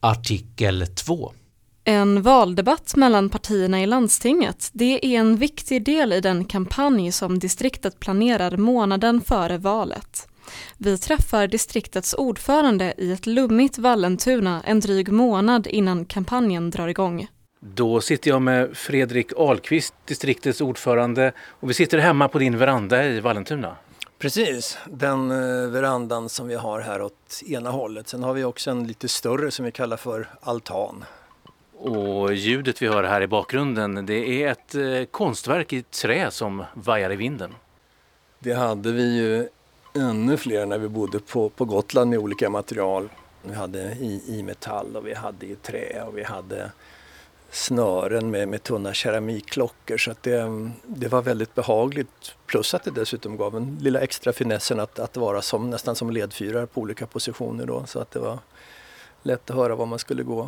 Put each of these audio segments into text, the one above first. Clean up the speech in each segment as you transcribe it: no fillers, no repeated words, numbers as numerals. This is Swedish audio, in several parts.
Artikel 2. En valdebatt mellan partierna i landstinget, det är en viktig del i den kampanj som distriktet planerar månaden före valet. Vi träffar distriktets ordförande i ett lummigt Vallentuna en dryg månad innan kampanjen drar igång. Då sitter jag med Fredrik Ahlqvist, distriktets ordförande, och vi sitter hemma på din veranda i Vallentuna. Precis, den verandan som vi har här åt ena hållet. Sen har vi också en lite större som vi kallar för altan. Och ljudet vi hör här i bakgrunden, det är ett konstverk i trä som vajar i vinden. Det hade vi ju ännu fler när vi bodde på Gotland med olika material. Vi hade i metall och vi hade i trä och vi hade snören med tunna keramikklockor, så att det var väldigt behagligt. Plus att det dessutom gav en lilla extra finessen att vara nästan som ledfyrar på olika positioner då, så att det var lätt att höra var man skulle gå.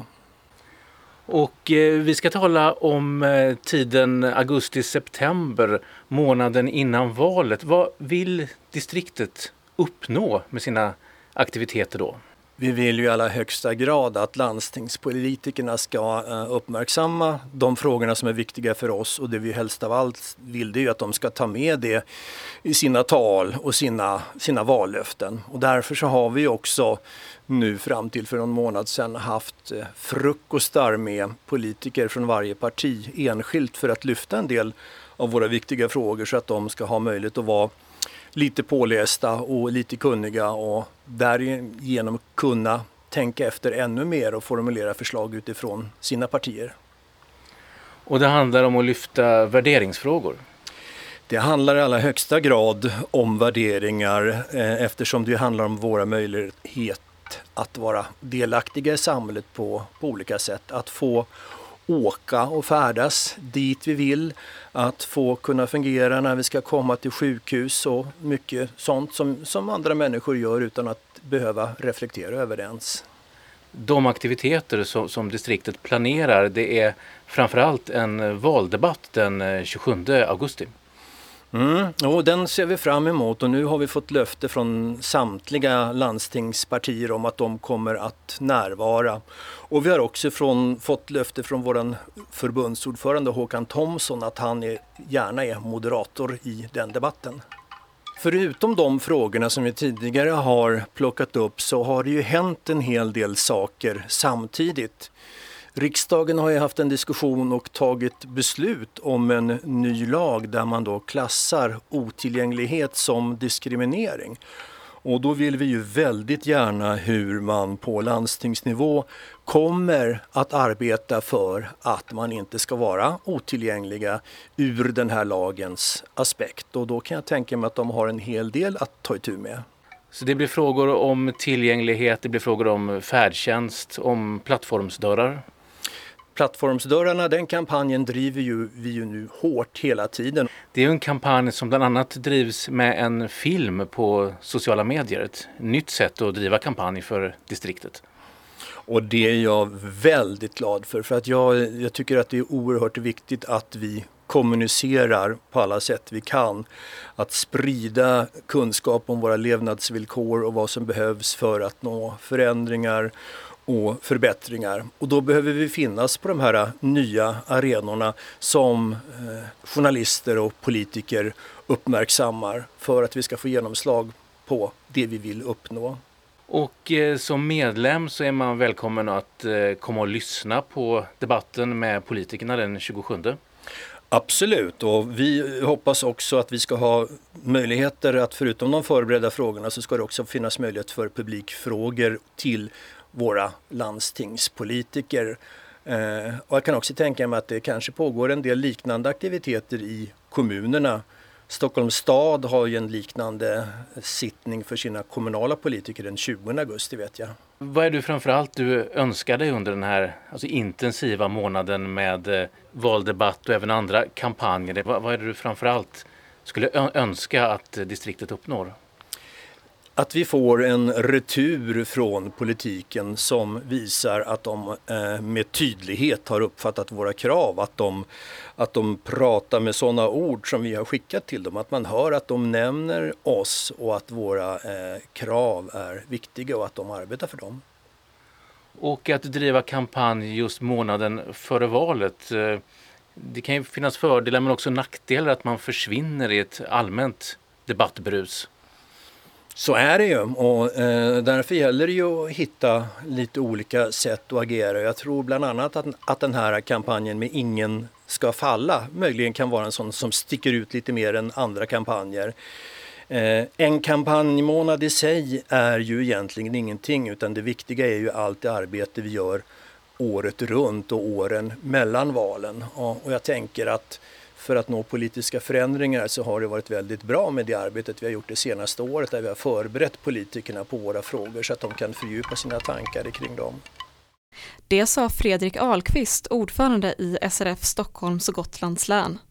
Och vi ska tala om tiden augusti-september, månaden innan valet. Vad vill distriktet uppnå med sina aktiviteter då? Vi vill ju i allra högsta grad att landstingspolitikerna ska uppmärksamma de frågorna som är viktiga för oss, och det vi helst av allt vill det är ju att de ska ta med det i sina tal och sina vallöften. Och därför så har vi också nu fram till för någon månad sedan haft frukostar med politiker från varje parti enskilt för att lyfta en del av våra viktiga frågor så att de ska ha möjlighet att vara lite pålästa och lite kunniga och därigenom kunna tänka efter ännu mer och formulera förslag utifrån sina partier. Och det handlar om att lyfta värderingsfrågor. Det handlar i allra högsta grad om värderingar eftersom det handlar om våra möjligheter att vara delaktiga i samhället på olika sätt. Att få åka och färdas dit vi vill, att få kunna fungera när vi ska komma till sjukhus och mycket sånt som andra människor gör utan att behöva reflektera över det ens. De aktiviteter som distriktet planerar, det är framförallt en valdebatt den 27 augusti. Och den ser vi fram emot, och nu har vi fått löfte från samtliga landstingspartier om att de kommer att närvara. Och vi har också fått löfte från vår förbundsordförande Håkan Thomsson att han gärna är moderator i den debatten. Förutom de frågorna som vi tidigare har plockat upp så har det ju hänt en hel del saker samtidigt. Riksdagen har ju haft en diskussion och tagit beslut om en ny lag där man då klassar otillgänglighet som diskriminering. Och då vill vi ju väldigt gärna hur man på landstingsnivå kommer att arbeta för att man inte ska vara otillgängliga ur den här lagens aspekt. Och då kan jag tänka mig att de har en hel del att ta itu med. Så det blir frågor om tillgänglighet, det blir frågor om färdtjänst, om plattformsdörrar? Plattformsdörrarna, den kampanjen driver vi ju nu hårt hela tiden. Det är ju en kampanj som bland annat drivs med en film på sociala medier. Ett nytt sätt att driva kampanj för distriktet. Och det är jag väldigt glad för att jag tycker att det är oerhört viktigt att vi kommunicerar på alla sätt vi kan. Att sprida kunskap om våra levnadsvillkor och vad som behövs för att nå förändringar och förbättringar. Och då behöver vi finnas på de här nya arenorna som journalister och politiker uppmärksammar för att vi ska få genomslag på det vi vill uppnå. Och som medlem så är man välkommen att komma och lyssna på debatten med politikerna den 27. Absolut, och vi hoppas också att vi ska ha möjligheter att förutom de förberedda frågorna så ska det också finnas möjlighet för publikfrågor till våra landstingspolitiker. Och jag kan också tänka mig att det kanske pågår en del liknande aktiviteter i kommunerna. Stockholms stad har ju en liknande sittning för sina kommunala politiker den 20 augusti vet jag. Vad är du framförallt du önskar dig under den här intensiva månaden med valdebatt och även andra kampanjer? Vad är det du framförallt skulle önska att distriktet uppnår? Att vi får en retur från politiken som visar att de med tydlighet har uppfattat våra krav. Att de pratar med sådana ord som vi har skickat till dem. Att man hör att de nämner oss och att våra krav är viktiga och att de arbetar för dem. Och att driva kampanj just månaden före valet, det kan ju finnas fördelar men också nackdelar att man försvinner i ett allmänt debattbrus. Så är det ju, och därför gäller det ju att hitta lite olika sätt att agera. Jag tror bland annat att den här kampanjen med Ingen ska falla möjligen kan vara en sån som sticker ut lite mer än andra kampanjer. En kampanjmånad i sig är ju egentligen ingenting, utan det viktiga är ju allt det arbete vi gör året runt och åren mellan valen. Och jag tänker att för att nå politiska förändringar så har det varit väldigt bra med det arbetet vi har gjort det senaste året, där vi har förberett politikerna på våra frågor så att de kan fördjupa sina tankar kring dem. Det sa Fredrik Ahlqvist, ordförande i SRF Stockholms och Gotlands län.